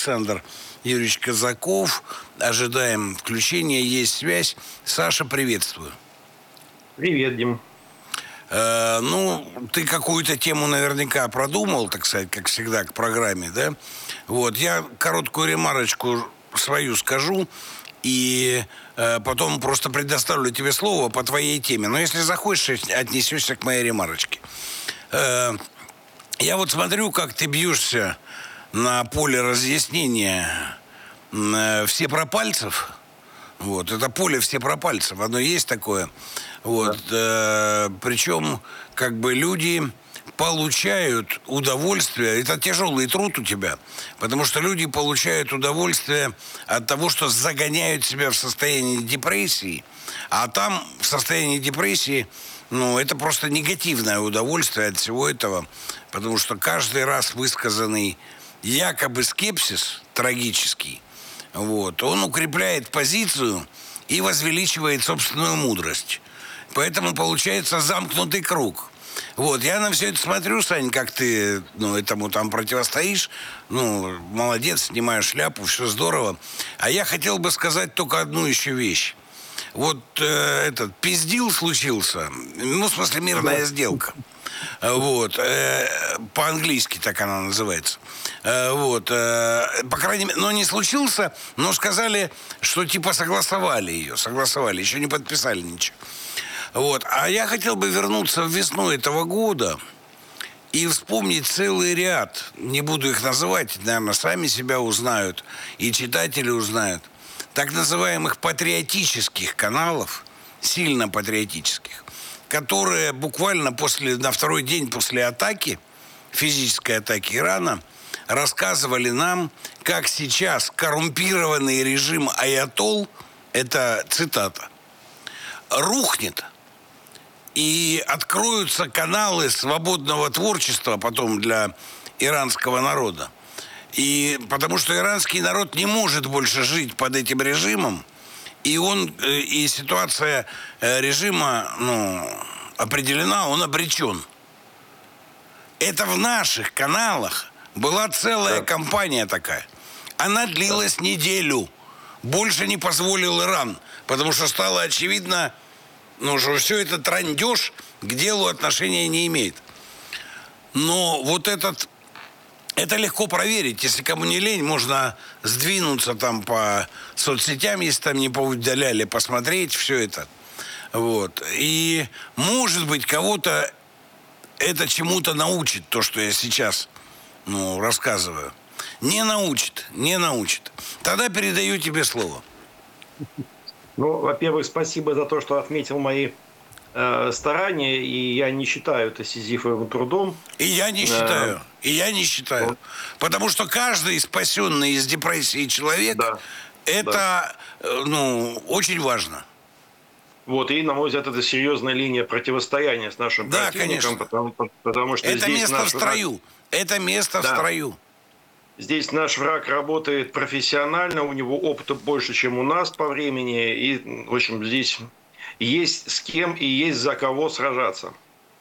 Александр Юрьевич Казаков. Ожидаем включения, есть связь. Саша, приветствую. Привет, Дим. Ты какую-то тему наверняка продумал, так сказать, как всегда, к программе, да? Вот, я короткую ремарочку свою скажу, и потом просто предоставлю тебе слово по твоей теме. Но если захочешь, отнесешься к моей ремарочке. Я вот смотрю, как ты бьешься на поле разъяснения всепропальцев. Вот, это поле всепропальцев, оно есть такое. Вот, причем, как бы люди получают удовольствие, это тяжелый труд у тебя, потому что люди получают удовольствие от того, что загоняют себя в состояние депрессии, а там в состоянии депрессии, это просто негативное удовольствие от всего этого, потому что каждый раз высказанный якобы скепсис трагический, вот, он укрепляет позицию и возвеличивает собственную мудрость. Поэтому получается замкнутый круг. Вот, я на все это смотрю, Сань, как ты, этому там противостоишь. Молодец, снимаешь шляпу, все здорово. А я хотел бы сказать только одну еще вещь. Вот этот пиздил случился, в смысле мирная сделка. Вот, по-английски так она называется. Вот, по крайней мере, не случился, но сказали, что типа согласовали, еще не подписали ничего. Вот, а я хотел бы вернуться в весну этого года и вспомнить целый ряд, не буду их называть, наверное, сами себя узнают и читатели узнают, так называемых патриотических каналов, сильно патриотических, которые буквально на второй день после атаки, физической атаки Ирана, рассказывали нам, как сейчас коррумпированный режим аятолл, это цитата, рухнет, и откроются каналы свободного творчества потом для иранского народа. И потому что иранский народ не может больше жить под этим режимом, и ситуация режима, определена, он обречен. Это в наших каналах была целая кампания такая. Она длилась неделю. Больше не позволил Иран, потому что стало очевидно, что все это трындеж к делу отношения не имеет. Но вот это легко проверить. Если кому не лень, можно сдвинуться там по соцсетям, если там не поудаляли, посмотреть все это. Вот. И, может быть, кого-то это чему-то научит, то, что я сейчас, рассказываю. Не научит. Тогда передаю тебе слово. Во-первых, спасибо за то, что отметил мои старания, и я не считаю это сизифовым трудом. И я не считаю. Потому что каждый спасенный из депрессии человек, это очень важно. Вот, и, на мой взгляд, это серьезная линия противостояния с нашим противником. Потому что это здесь место в строю. Это место в строю. Здесь наш враг работает профессионально, у него опыта больше, чем у нас по времени. И, в общем, здесь есть с кем и есть за кого сражаться.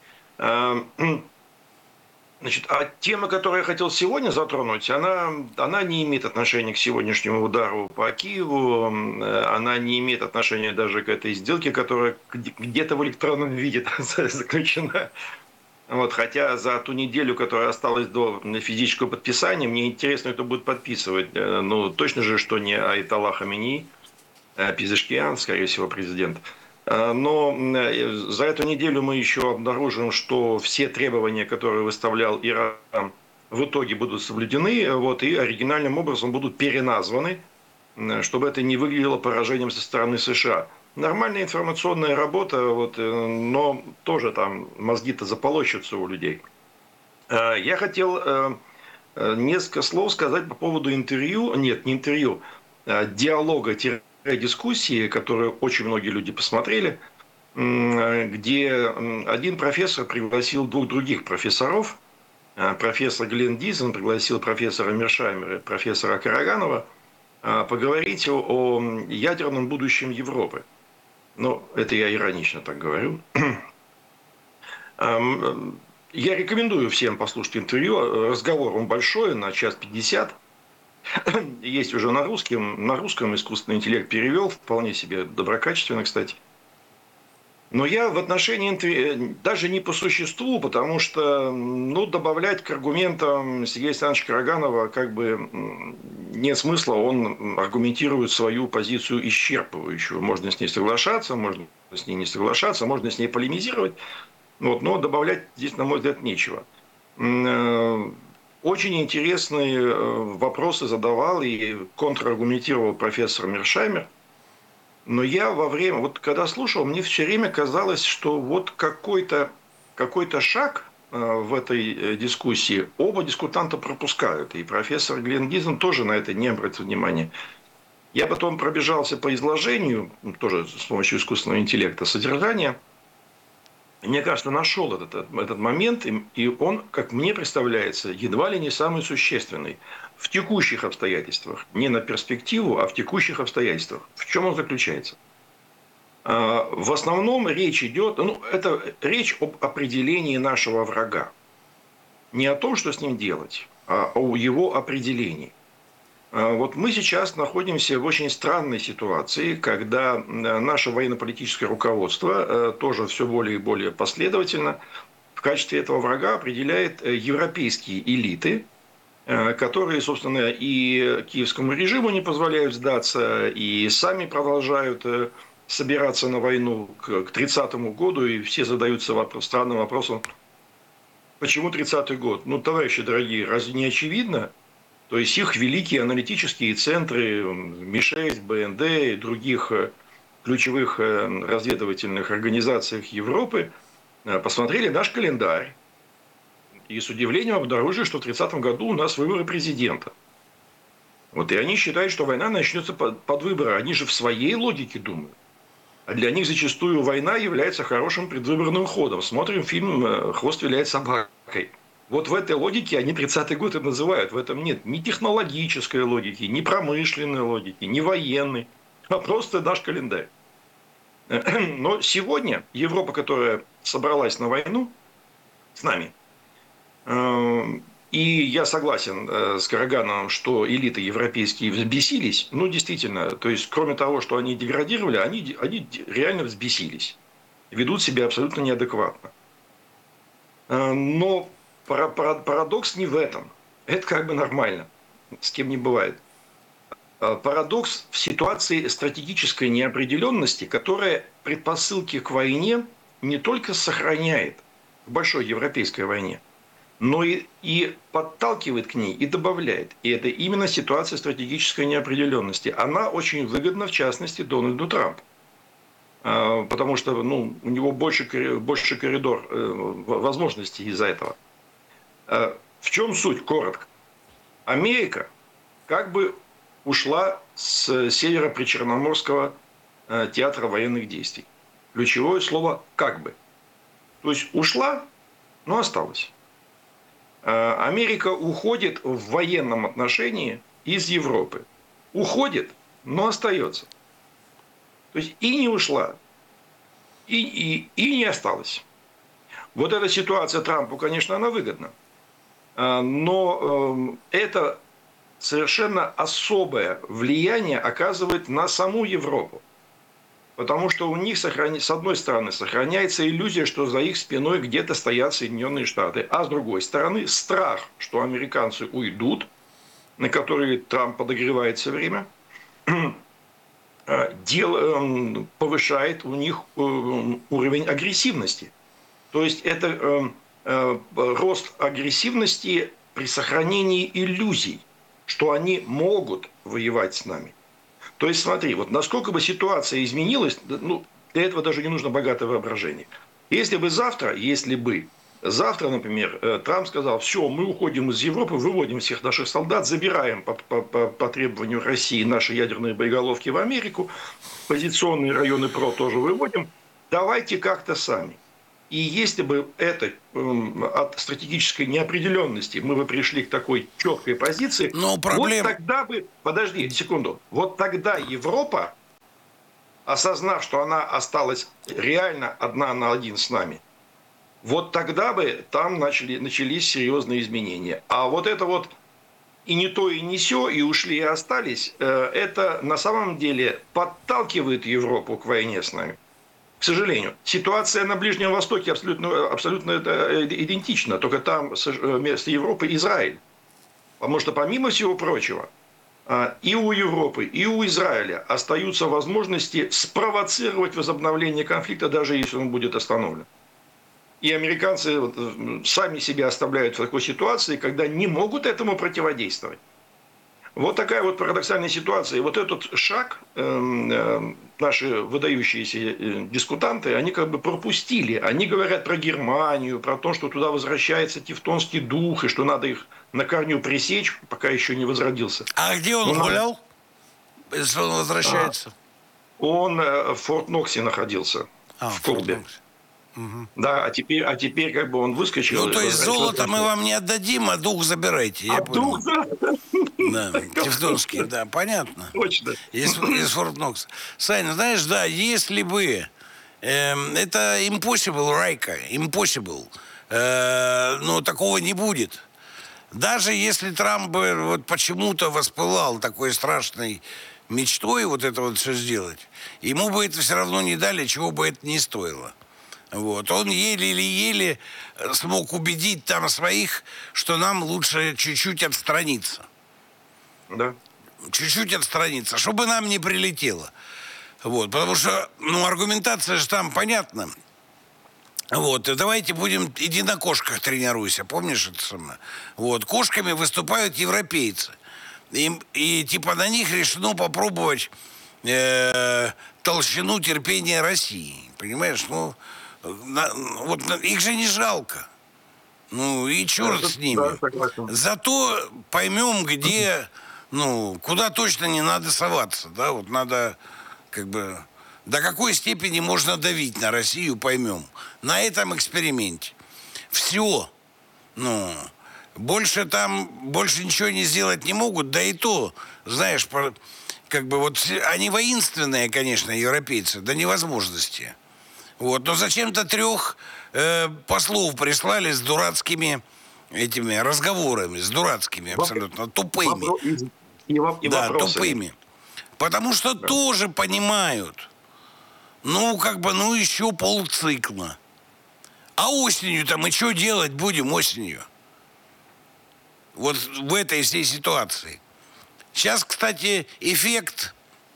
Значит, а тема, которую я хотел сегодня затронуть, она не имеет отношения к сегодняшнему удару по Киеву, она не имеет отношения даже к этой сделке, которая где-то в электронном виде заключена. Вот, хотя за ту неделю, которая осталась до физического подписания, мне интересно, кто будет подписывать. Точно же, что не Аятолла Хаменеи, а Пезешкиан, скорее всего, президент. Но за эту неделю мы еще обнаружим, что все требования, которые выставлял Иран, в итоге будут соблюдены, и оригинальным образом будут переназваны, чтобы это не выглядело поражением со стороны США. Нормальная информационная работа, но тоже там мозги-то заполощутся у людей. Я хотел несколько слов сказать по поводу диалога-дискуссии, которую очень многие люди посмотрели, где один профессор пригласил двух других профессоров. Профессор Глен Дизен пригласил профессора Мершаймера и профессора Караганова поговорить о ядерном будущем Европы. Это я иронично так говорю. Я рекомендую всем послушать интервью. Разговор он большой, на 1:50. Есть уже на русском искусственный интеллект перевел, вполне себе доброкачественно, кстати. Но я в отношении даже не по существу, потому что ну, добавлять к аргументам Сергея Александровича Караганова как бы нет смысла, он аргументирует свою позицию исчерпывающую. Можно с ней соглашаться, можно с ней не соглашаться, можно с ней полемизировать, вот, но добавлять здесь, на мой взгляд, нечего. Очень интересные вопросы задавал и контраргументировал профессор Мершаймер. Но я во время, вот когда слушал, мне все время казалось, что вот какой-то шаг в этой дискуссии оба дискутанта пропускают. И профессор Глен Гизен тоже на это не обратил внимания. Я потом пробежался по изложению, тоже с помощью искусственного интеллекта, содержания. Мне кажется, нашел этот момент, и он, как мне представляется, едва ли не самый существенный в текущих обстоятельствах. Не на перспективу, а в текущих обстоятельствах. В чем он заключается? В основном речь идет, это речь об определении нашего врага. Не о том, что с ним делать, а о его определении. Вот мы сейчас находимся в очень странной ситуации, когда наше военно-политическое руководство тоже все более и более последовательно в качестве этого врага определяет европейские элиты, которые, собственно, и киевскому режиму не позволяют сдаться, и сами продолжают собираться на войну к 30-му году, и все задаются странным вопросом, почему 30-й год? Ну, товарищи дорогие, разве не очевидно? То есть их великие аналитические центры МИ-6, БНД и других ключевых разведывательных организациях Европы посмотрели наш календарь и с удивлением обнаружили, что в 30-м году у нас выборы президента. Вот и они считают, что война начнется под выборы. Они же в своей логике думают. А для них зачастую война является хорошим предвыборным ходом. Смотрим фильм «Хвост виляет собакой». Вот в этой логике они 30-й год и называют. В этом нет ни технологической логики, ни промышленной логики, ни военной, а просто наш календарь. Но сегодня Европа, которая собралась на войну с нами, и я согласен с Карагановым, что элиты европейские взбесились. Ну, действительно, то есть, кроме того, что они деградировали, они реально взбесились. Ведут себя абсолютно неадекватно. Но парадокс не в этом. Это как бы нормально. С кем не бывает. Парадокс в ситуации стратегической неопределенности, которая предпосылки к войне не только сохраняет в большой европейской войне, но и подталкивает к ней и добавляет. И это именно ситуация стратегической неопределенности. Она очень выгодна, в частности, Дональду Трампу. Потому что у него больше коридор возможностей из-за этого. В чем суть? Коротко. Америка как бы ушла с северо-причерноморского театра военных действий. Ключевое слово «как бы». То есть ушла, но осталась. Америка уходит в военном отношении из Европы. Уходит, но остается. То есть и не ушла, и не осталась. Вот эта ситуация Трампу, конечно, она выгодна. Но это совершенно особое влияние оказывает на саму Европу. Потому что у них, с одной стороны, сохраняется иллюзия, что за их спиной где-то стоят Соединенные Штаты. А с другой стороны, страх, что американцы уйдут, на который Трамп подогревает все время, повышает у них уровень агрессивности. То есть это рост агрессивности при сохранении иллюзий, что они могут воевать с нами. То есть смотри, вот насколько бы ситуация изменилась, для этого даже не нужно богатое воображение. Если бы завтра, например, Трамп сказал, все, мы уходим из Европы, выводим всех наших солдат, забираем по требованию России наши ядерные боеголовки в Америку, позиционные районы ПРО тоже выводим, давайте как-то сами. И если бы это от стратегической неопределенности мы бы пришли к такой четкой позиции, вот тогда бы, подожди секунду, вот тогда Европа, осознав, что она осталась реально одна на один с нами, вот тогда бы там начались серьезные изменения. А вот это вот и не то, и не сё, и ушли, и остались, это на самом деле подталкивает Европу к войне с нами. К сожалению. Ситуация на Ближнем Востоке абсолютно идентична, только там вместо Европы Израиль. Потому что, помимо всего прочего, и у Европы, и у Израиля остаются возможности спровоцировать возобновление конфликта, даже если он будет остановлен. И американцы сами себя оставляют в такой ситуации, когда не могут этому противодействовать. Вот такая вот парадоксальная ситуация. И вот этот шаг наши выдающиеся дискутанты, они как бы пропустили. Они говорят про Германию, про то, что туда возвращается тевтонский дух, и что надо их на корню пресечь, пока еще не возродился. А где он гулял, если он возвращается? Он в Форт-Ноксе находился, в Колбе. Угу. Да, а теперь как бы он выскочил. Ну, то есть золото мы вам не отдадим, а дух забирайте. Я понял. Дух, да. Да, тевтонский, да, понятно. Точно. Из Форт Нокса. Саня, знаешь, да, если бы это impossible, Райка, impossible, но такого не будет. Даже если Трамп бы вот почему-то воспылал такой страшной мечтой вот это вот все сделать, ему бы это все равно не дали, чего бы это ни стоило. Вот. Он еле-еле смог убедить там своих, что нам лучше чуть-чуть отстраниться. Да. Чуть-чуть отстраниться, чтобы нам не прилетело. Вот. Потому что, ну, аргументация же там понятна. Вот, и давайте будем, иди на кошках тренируйся, помнишь это самое? Вот, кошками выступают европейцы. И типа на них решено попробовать толщину терпения России. Понимаешь, ну, вот их же не жалко. Ну, и черт с ними. Зато поймем, где, ну, куда точно не надо соваться, да, вот надо, как бы, до какой степени можно давить на Россию, поймем. На этом эксперименте. Все. Ну, больше ничего не сделать не могут, да и то, знаешь, как бы вот, они воинственные, конечно, европейцы, до невозможности. Вот, но зачем-то 3 послов прислали с дурацкими этими разговорами, с дурацкими абсолютно, тупыми. Да, тупыми. Потому что тоже понимают, ну, как бы, ну, еще полцикла. А осенью-то мы что делать будем осенью? Вот в этой всей ситуации. Сейчас, кстати, эффект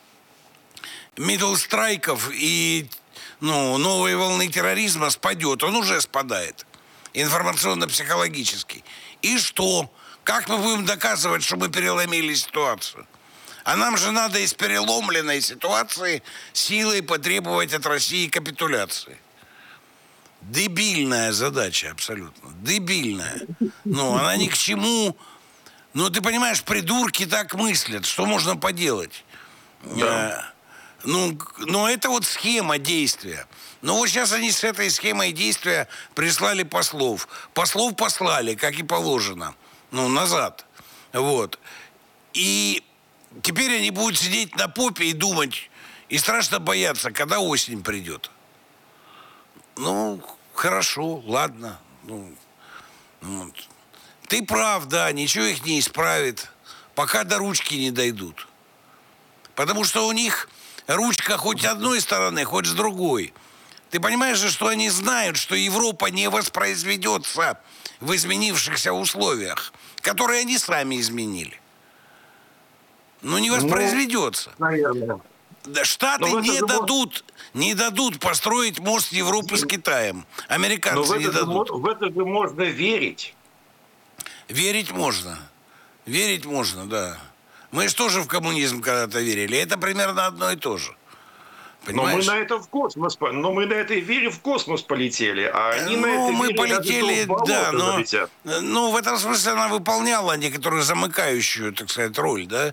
мидл-страйков и, ну, новой волны терроризма спадет. Он уже спадает. Информационно-психологический. И что? Как мы будем доказывать, что мы переломили ситуацию? А нам же надо из переломленной ситуации силой потребовать от России капитуляции. Дебильная задача абсолютно. Дебильная. Ну, она ни к чему. Ну, ты понимаешь, придурки так мыслят. Что можно поделать? Да. Ну, это вот схема действия. Но вот сейчас они с этой схемой действия прислали послов. Послов послали, как и положено. Ну, назад. Вот. И теперь они будут сидеть на попе и думать, и страшно бояться, когда осень придет. Ну, хорошо, ладно. Ну, вот. Ты прав, да, ничего их не исправит, пока до ручки не дойдут. Потому что у них ручка хоть с одной стороны, хоть с другой. Ты понимаешь же, что они знают, что Европа не воспроизведется в изменившихся условиях, которые они сами изменили. Ну, не воспроизведется. Наверное. Штаты не дадут построить мост Европы с Китаем. Американцы не дадут. В это же можно верить. Верить можно. Верить можно, да. Мы же тоже в коммунизм когда-то верили. Это примерно одно и то же. Понимаешь? Но мы на этой вере в космос полетели, а они на этой мы вере полетели, да, но залетят. Ну, в этом смысле она выполняла некоторую замыкающую, так сказать, роль, да.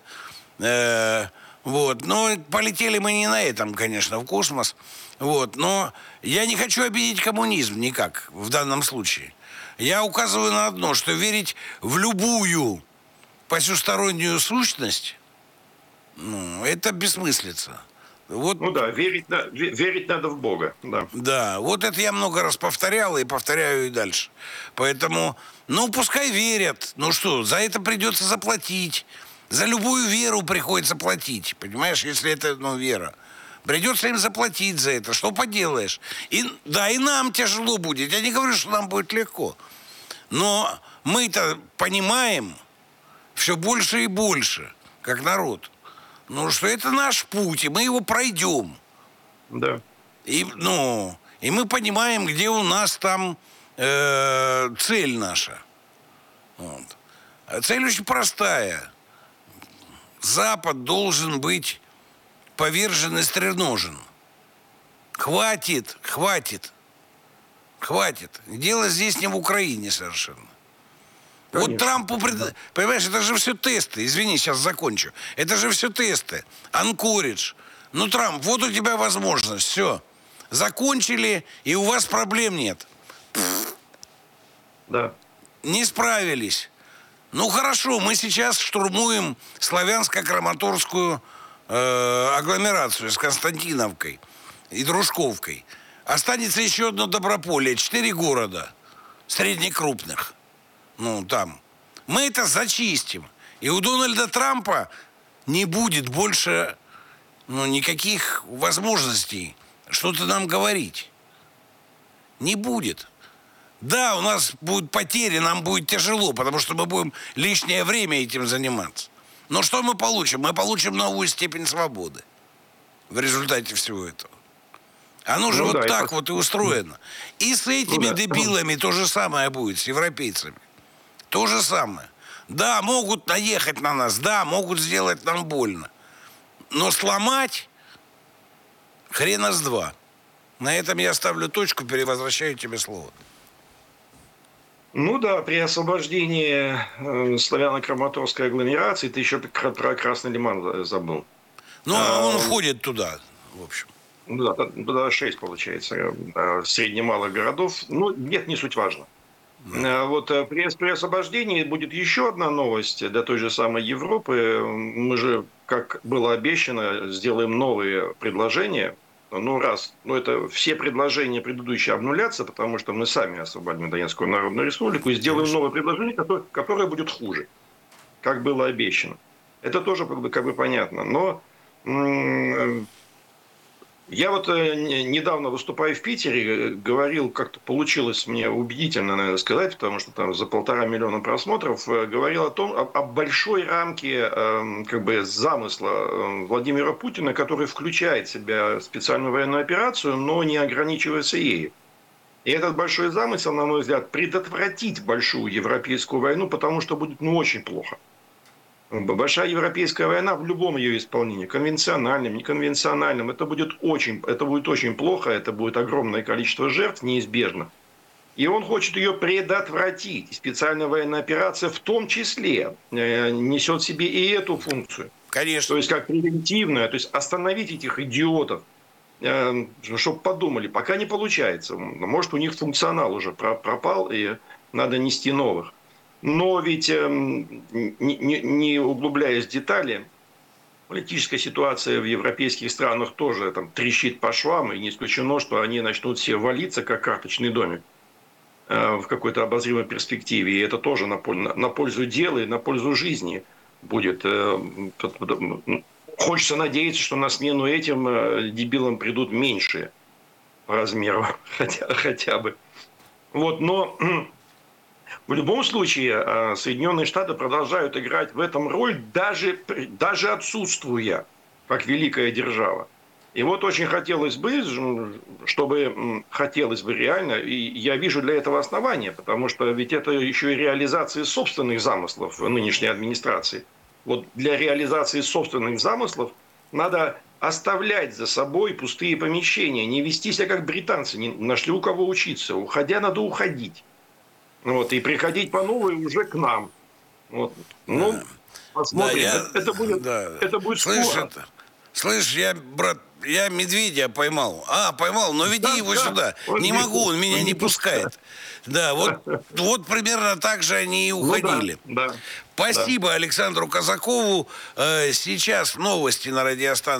Вот, но полетели мы не на этом, конечно, в космос. Вот, но я не хочу обидеть коммунизм никак в данном случае. Я указываю на одно, что верить в любую потустороннюю сущность, ну, это бессмыслица. Вот, Ну да, верить надо в Бога. Да. да, вот это я много раз повторял и повторяю и дальше. Поэтому, ну, пускай верят. Ну что, за это придется заплатить. За любую веру приходится платить. Понимаешь, если это, ну, вера. Придется им заплатить за это. Что поделаешь? И, да, и нам тяжело будет. Я не говорю, что нам будет легко. Но мы-то понимаем все больше и больше, как народ. Ну, что это наш путь, и мы его пройдем. Да. И, ну, и мы понимаем, где у нас там цель наша. Вот. А цель очень простая. Запад должен быть повержен и стреножен. Хватит, хватит, хватит. Дело здесь не в Украине совершенно. Конечно. Вот Трампу, понимаешь, это же все тесты. Извини, сейчас закончу. Это же все тесты. Анкоридж. Ну, Трамп, вот у тебя возможность. Все. Закончили, и у вас проблем нет. Да. Не справились. Ну, хорошо, мы сейчас штурмуем славянско-краматорскую агломерацию с Константиновкой и Дружковкой. Останется еще одно Доброполье. 4 города среднекрупных. Ну, там. Мы это зачистим. И у Дональда Трампа не будет больше, ну, никаких возможностей что-то нам говорить. Не будет. Да, у нас будут потери, нам будет тяжело, потому что мы будем лишнее время этим заниматься. Но что мы получим? Мы получим новую степень свободы в результате всего этого. Оно же вот так вот и устроено. И с этими дебилами то же самое будет, с европейцами. То же самое. Да, могут наехать на нас, да, могут сделать нам больно. Но сломать хрена с два. На этом я ставлю точку, перевозвращаю тебе слово. Ну да, при освобождении славяно-краматорской агломерации ты еще про Красный Лиман забыл. Ну, он входит туда, в общем. Да, туда 6, получается, средне-малых городов. Ну, нет, не суть важно. Вот при освобождении будет еще одна новость для той же самой Европы. Мы же, как было обещано, сделаем новые предложения. Ну, это все предложения предыдущие обнулятся, потому что мы сами освободим Донецкую Народную Республику и сделаем новое предложение, которое будет хуже, как было обещано. Это тоже как бы понятно. Но я вот недавно, выступая в Питере, говорил, как-то получилось мне убедительно, наверное, сказать, потому что там за 1,5 миллиона просмотров, говорил о большой рамке как бы замысла Владимира Путина, который включает в себя специальную военную операцию, но не ограничивается ею. И этот большой замысел, на мой взгляд, предотвратить большую европейскую войну, потому что будет очень плохо. Большая европейская война в любом ее исполнении, конвенциональном, неконвенциональном, это будет очень плохо, это будет огромное количество жертв, неизбежно. И он хочет ее предотвратить. И специальная военная операция в том числе несет в себе и эту функцию. Конечно. То есть как превентивная, то есть остановить этих идиотов, чтобы подумали, пока не получается. Может, у них функционал уже пропал, и надо нести новых. Но ведь, не углубляясь в детали, политическая ситуация в европейских странах тоже там трещит по швам, и не исключено, что они начнут все валиться, как карточный домик в какой-то обозримой перспективе. И это тоже на пользу дела и на пользу жизни будет. Хочется надеяться, что на смену этим дебилам придут меньшие по размеру, хотя бы. Вот, но... В любом случае, Соединенные Штаты продолжают играть в этом роль, даже отсутствуя, как великая держава. И вот очень хотелось бы реально, и я вижу для этого основания, потому что ведь это еще и реализация собственных замыслов нынешней администрации. Вот для реализации собственных замыслов надо оставлять за собой пустые помещения, не вести себя как британцы, не нашли у кого учиться. Уходя, надо уходить. Вот, и приходить по новой уже к нам. Вот. Ну, посмотрим. Да, это будет скоро. Слышь, брат, я медведя поймал. Поймал, но веди его сюда. Не могу, он меня не пускает. Да, вот примерно так же они и уходили. Да. Спасибо Александру Казакову. Сейчас новости на радиостанции.